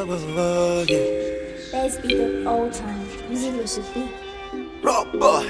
yeah. Let's be the old time. Music was should be. Rock boy.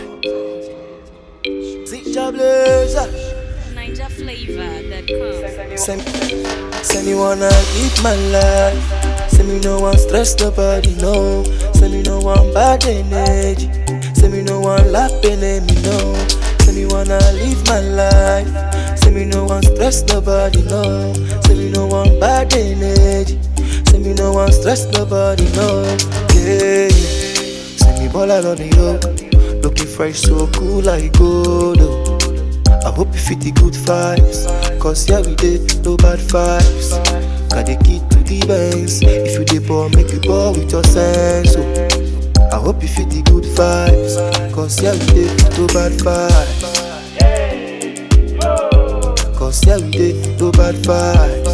Zika Blazer. NigerFlavor.com. Say me wanna live my life. Say me no one stress nobody, no. Say me no one bad energy. Say me no one laughing at me, no. Say me wanna live my life. Say me no one stress nobody, no. Say me no one bad energy. Say me no one stress nobody, no. Yeah, yeah. Say me ball out on the road, looking fresh, so cool like gold. Oh. I hope you feel the good vibes, cause yeah we did no bad vibes. Got the key to the banks. If you dey ball, make you ball with your sense. Oh. I hope you feel the good vibes, cause yeah we did no bad vibes. Cause yeah we did no bad vibes.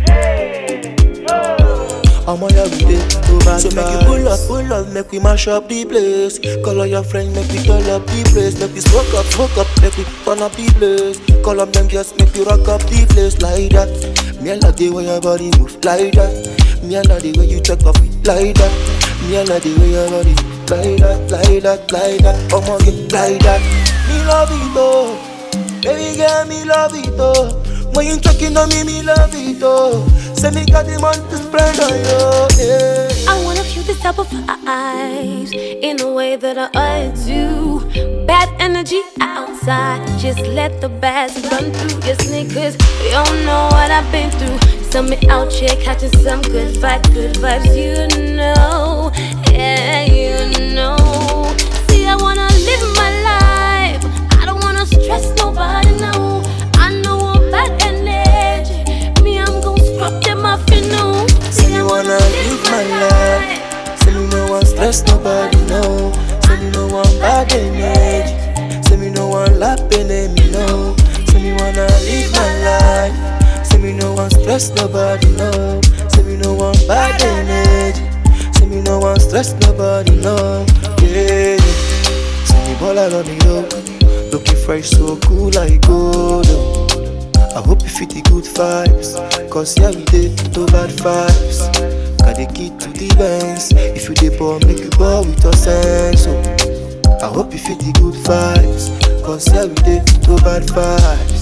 I'm on your day, no bad so make you pull up, make we mash up the place. Call all your friends, make we turn up the place. Make we smoke up, make we turn up the place. Call up them girls, make we rock up the place like that. Me I love the way your body move like that. Me I love the way you take off it like that. Me I love the way your body like that, like that, like that. Come on, get like that. Me love it oh, baby girl, me love it oh. When you checking on me love it oh. Say me got the money to spread on you, yeah. I wanna feel this type of vibes in a way that I do. Bad energy outside, just let the bass run through your sneakers. You don't know what I've been through. So me out here catching some good vibes, you know. Yeah, you know. See, I wanna live my life. I don't wanna stress nobody, no. I know I'm bad energy. Me, I'm gon' scrub them off, you know. Say me wanna live my life. Say me no one stress nobody, no. Say me no one bad energy. Say me no one laughing at me, no. Say me wanna live my life. Say me no one stress nobody, no. Say me no one bad energy. Say me no one stress nobody, no. Yeah, yeah. Say me ball out on the road, looking fresh, so cool like gold. Oh. I hope you feel the good vibes, cause yeah we did no bad vibes. Got the key to the banks. If you dey ball, make you ball with your sense. Oh. I hope you feel the good vibes, cause yeah we did no bad vibes.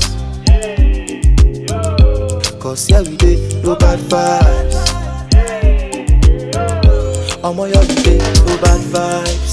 Cause yeah we did no bad vibes. I'm on your day, no bad vibes.